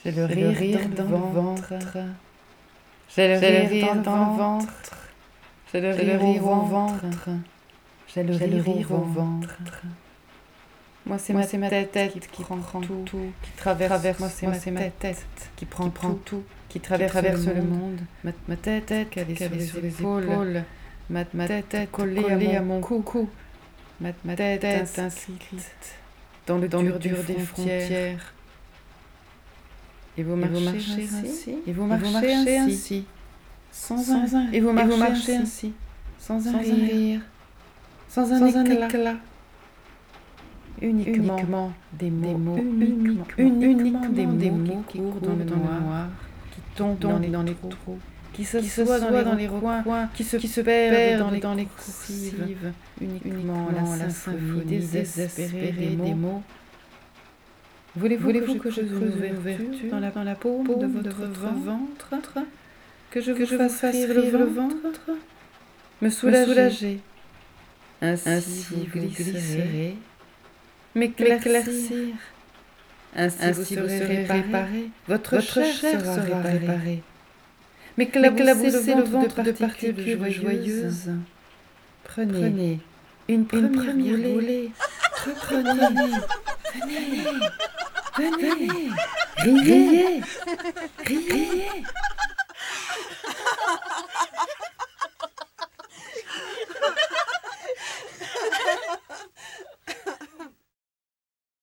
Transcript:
J'ai le rire dans le ventre. J'ai le rire dans le ventre. J'ai le rire au ventre. J'ai le rire au ventre. Moi, c'est ma tête qui prend tout, qui traverse. Moi, c'est ma tête qui prend tout, qui traverse le monde. Ma tête qu'elle est sur les épaules. Ma tête collée à mon cou. Ma tête inscrite dans le dur des frontières. Et vous marchez ainsi. Et vous marchez ainsi. Et vous marchez ainsi. Sans un rire. Sans un éclat. Uniquement des mots. Uniquement des mots qui courent dans le noir. Qui tombent dans les trous. Qui s'assoient dans les recoins. Qui se perdent dans les coursives. Uniquement la symphonie désespérée des mots. Voulez-vous que je creuse une ouverture dans la paume de votre ventre? Que je vous fasse rire le ventre? Me soulager. Ainsi vous glisserez, m'éclaircir. Ainsi vous serez réparé. Votre chair sera réparée. M'éclabousser le ventre de particules joyeuses. Prenez une première roulée. Reprenez. Venez. Riez.